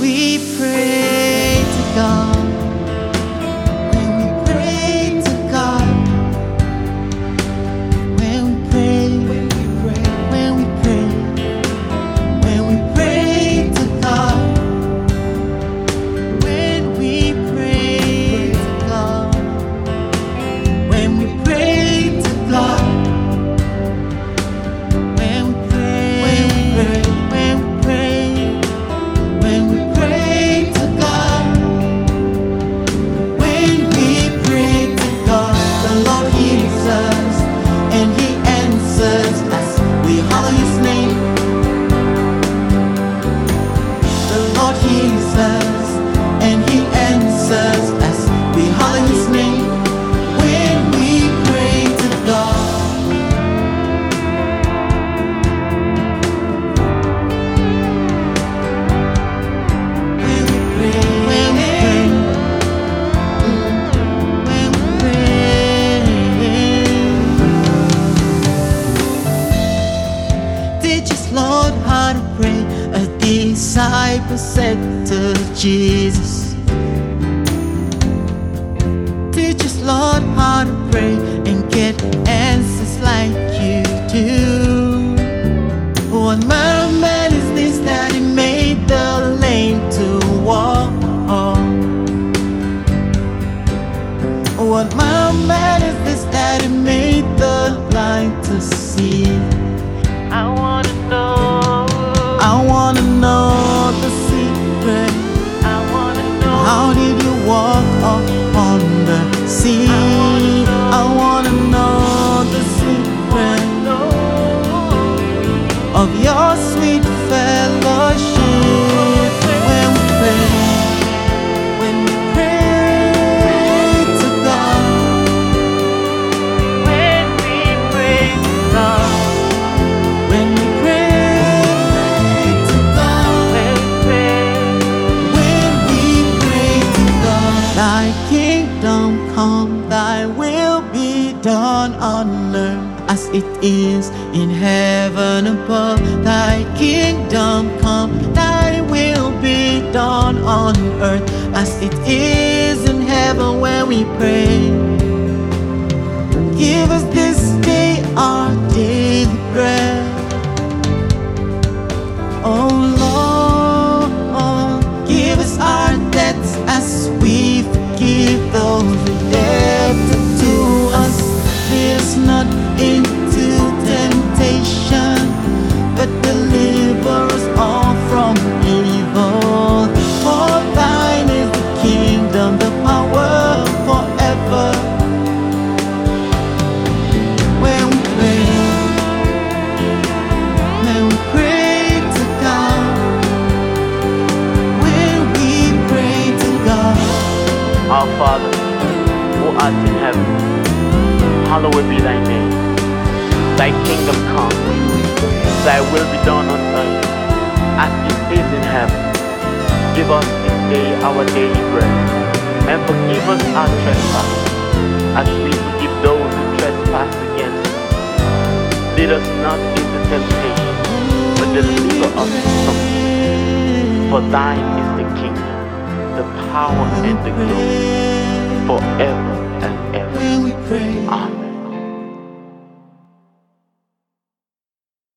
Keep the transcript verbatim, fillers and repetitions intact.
we pray to God, when we pray to God, when we pray, when we pray, when we pray, when we pray to God, when we pray to God, when we pray to God. Lord, how to pray, a disciple said to Jesus. Teach us, Lord, how to pray and get answers like you do. What manner of man is this that he made the lame to walk? What manner of man is this that he made the blind to see? I wanna know, I wanna know the secret. I wanna know, how did you walk upon the sea? I wanna know the secret of your sweet fellowship. When we pray, when we pray to God, when we pray to God. Thy kingdom come, thy will be done on earth as it is in heaven above. Thy kingdom come, thy will be done on earth as it is in heaven. When we pray, give us this day our daily bread. Oh Lord, give us our debts as we forgive those who debted to us. Lead us not into temptation, but deliver us all from evil. For thine is the kingdom, the power forever. When we pray, when we pray to God, when we pray to God. Our Father, who art in heaven, hallowed be thy name. Thy kingdom come, thy will be done on earth as it is in heaven. Give us this day our daily bread, and forgive us our trespasses, as we forgive those who trespass against us. Lead us not into temptation, but deliver us from evil. For thine is the kingdom, the power and the glory, forever and ever. Amen.